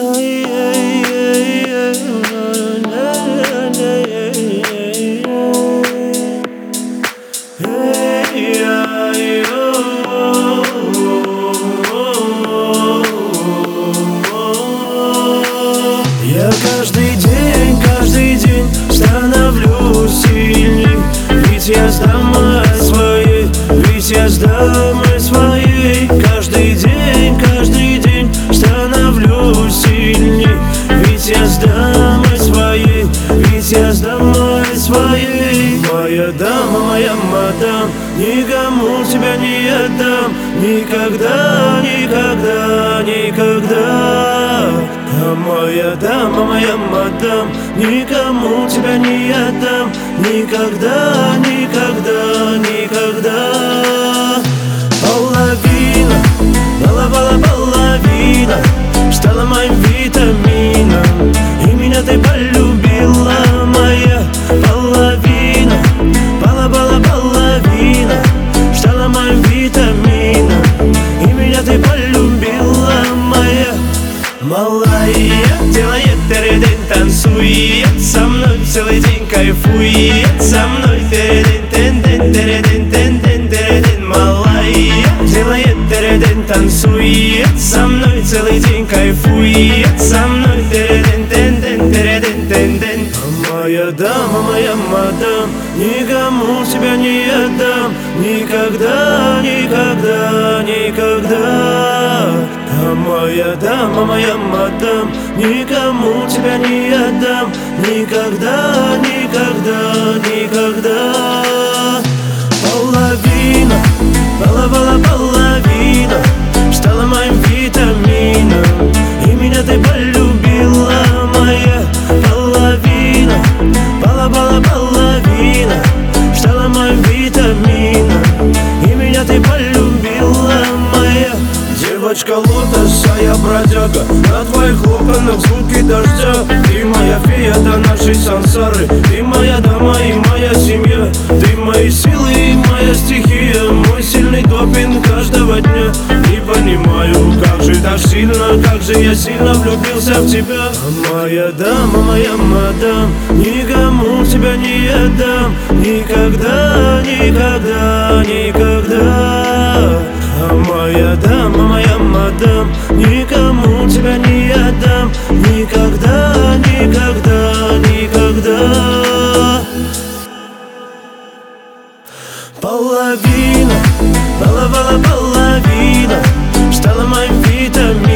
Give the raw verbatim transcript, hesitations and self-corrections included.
Я каждый день, каждый день становлюсь сильней, ведь я с дамой своей, ведь я с дамой своей. Каждый день, каждый день становлюсь сильней, ведь я с дамой своей, ведь я с дамой своей. Моя дама, моя мадам, никому тебя не отдам, никогда, никогда, никогда. А моя дама, моя мадам, никому тебя не отдам, никогда, никогда, никогда. Половина, бала-бала половина, стала моим витамином, и меня ты полюбила. Моя половина, бала-бала половина, стала моим витамином, и меня ты полюбила. Моя малая делает тередин, танцует со мной целый день, кайфует со мной тередин, тен-тен, тередин, тен-тен, тередин. Малая делает тередин, танцует со мной целый день, кайфует со мной тередин, тен-тен, тередин, тен-тен. Моя дама, моя мадам, никому тебя не отдам, никогда, никогда, никогда. А моя дама, моя мадам, никому тебя не отдам, никогда, никогда, никогда. Половина, бала-бала половина, стала моим витамином, и меня ты полюбила. Моя половина, бала-бала половина, стала моим витамином, и меня ты полюбила. Моя девочка лотос, а я бродяга, на твоих локонах звуки дождя. Ты моя фея до нашей сансары, ты моя дама и моя семья, ты мои силы и моя стихия, мой сильный допинг каждого дня. Не понимаю, как же так сильно, как же я сильно влюбился в тебя. А моя дама, моя мадам, никому тебя не отдам, никогда, никогда, никогда. А моя дама, моя мадам, никому тебя не отдам, никогда, никогда, никогда. Половина, бала-бала половина, стала моим витамином,